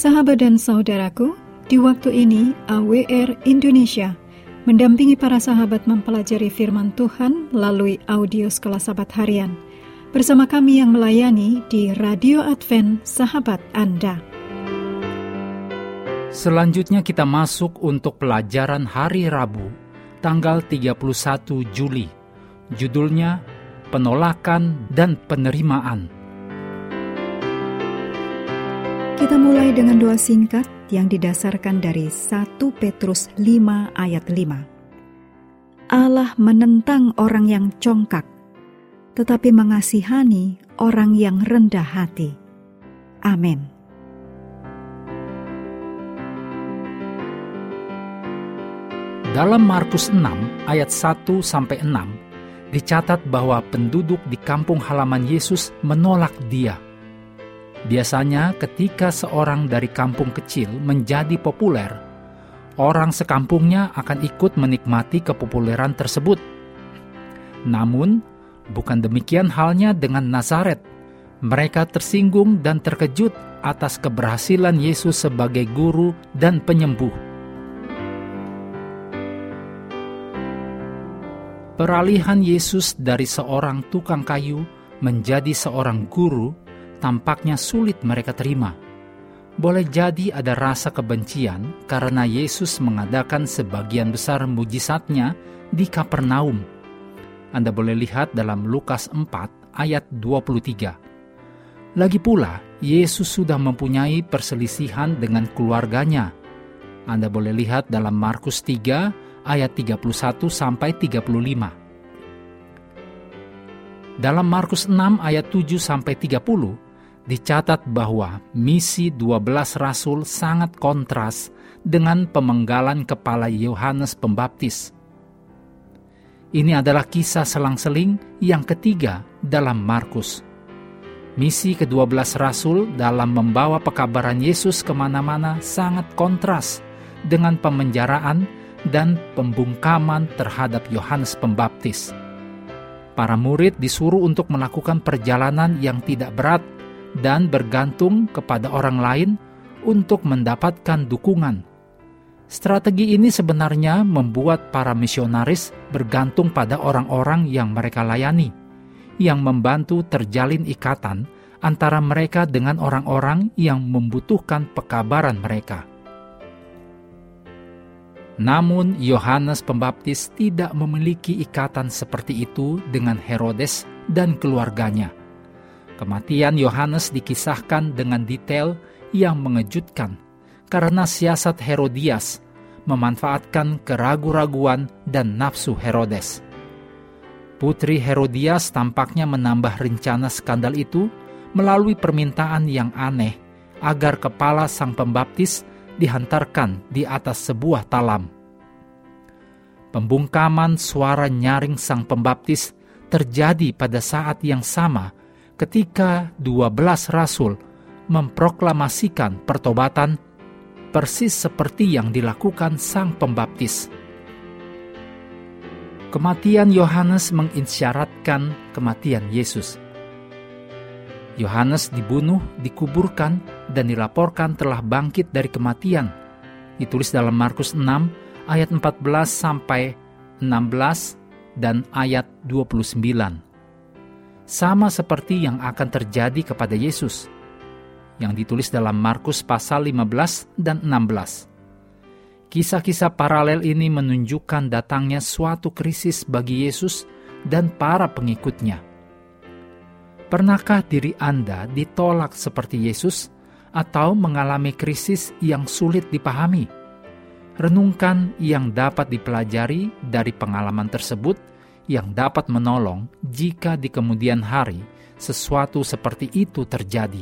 Sahabat dan saudaraku, di waktu ini AWR Indonesia mendampingi para sahabat mempelajari firman Tuhan melalui audio Sekolah Sahabat Harian. Bersama kami yang melayani di Radio Advent Sahabat Anda. Selanjutnya kita masuk untuk pelajaran hari Rabu, tanggal 31 Juli. Judulnya, Penolakan dan Penerimaan. Kita mulai dengan doa singkat yang didasarkan dari 1 Petrus 5 ayat 5. Allah menentang orang yang congkak, tetapi mengasihani orang yang rendah hati. Amin. Dalam Markus 6 ayat 1-6 dicatat bahwa penduduk di kampung halaman Yesus menolak Dia. Biasanya ketika seorang dari kampung kecil menjadi populer, orang sekampungnya akan ikut menikmati kepopuleran tersebut. Namun, bukan demikian halnya dengan Nazaret. Mereka tersinggung dan terkejut atas keberhasilan Yesus sebagai guru dan penyembuh. Peralihan Yesus dari seorang tukang kayu menjadi seorang guru tampaknya sulit mereka terima. Boleh jadi ada rasa kebencian karena Yesus mengadakan sebagian besar mujizatnya di Kapernaum. Anda boleh lihat dalam Lukas 4 ayat 23. Lagi pula, Yesus sudah mempunyai perselisihan dengan keluarganya. Anda boleh lihat dalam Markus 3 ayat 31-35. Dalam Markus 6 ayat 7-30 dicatat bahwa misi 12 rasul sangat kontras dengan pemenggalan kepala Yohanes Pembaptis. Ini adalah kisah selang-seling yang ketiga dalam Markus. Misi ke-12 rasul dalam membawa pekabaran Yesus kemana-mana sangat kontras dengan pemenjaraan dan pembungkaman terhadap Yohanes Pembaptis. Para murid disuruh untuk melakukan perjalanan yang tidak berat dan bergantung kepada orang lain untuk mendapatkan dukungan. Strategi ini sebenarnya membuat para misionaris bergantung pada orang-orang yang mereka layani, yang membantu terjalin ikatan antara mereka dengan orang-orang yang membutuhkan pekabaran mereka. Namun Yohanes Pembaptis tidak memiliki ikatan seperti itu dengan Herodes dan keluarganya. Kematian Yohanes dikisahkan dengan detail yang mengejutkan karena siasat Herodias memanfaatkan keraguan-raguan dan nafsu Herodes. Putri Herodias tampaknya menambah rencana skandal itu melalui permintaan yang aneh agar kepala sang pembaptis dihantarkan di atas sebuah talam. Pembungkaman suara nyaring sang pembaptis terjadi pada saat yang sama ketika 12 rasul memproklamasikan pertobatan persis seperti yang dilakukan sang pembaptis. Kematian Yohanes mengisyaratkan kematian Yesus. Yohanes dibunuh, dikuburkan, dan dilaporkan telah bangkit dari kematian. Ditulis dalam Markus 6 ayat 14-16 dan ayat 29. Sama seperti yang akan terjadi kepada Yesus, yang ditulis dalam Markus pasal 15 dan 16. Kisah-kisah paralel ini menunjukkan datangnya suatu krisis bagi Yesus dan para pengikutnya. Pernahkah diri Anda ditolak seperti Yesus atau mengalami krisis yang sulit dipahami? Renungkan yang dapat dipelajari dari pengalaman tersebut yang dapat menolong jika di kemudian hari sesuatu seperti itu terjadi.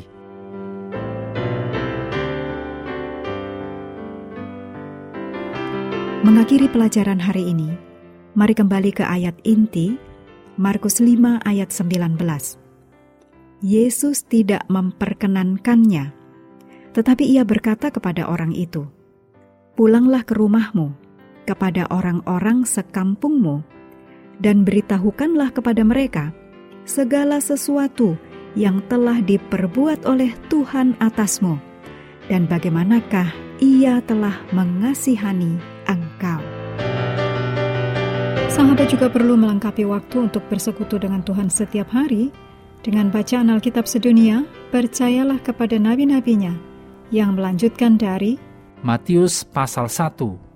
Mengakhiri pelajaran hari ini, mari kembali ke ayat inti, Markus 5 ayat 19. Yesus tidak memperkenankannya, tetapi ia berkata kepada orang itu, "Pulanglah ke rumahmu, kepada orang-orang sekampungmu, dan beritahukanlah kepada mereka segala sesuatu yang telah diperbuat oleh Tuhan atasmu, dan bagaimanakah Ia telah mengasihani engkau. Sahabat juga perlu melengkapi waktu untuk bersekutu dengan Tuhan setiap hari dengan bacaan Alkitab sedunia. Percayalah kepada nabi-nabinya yang melanjutkan dari Matius pasal 1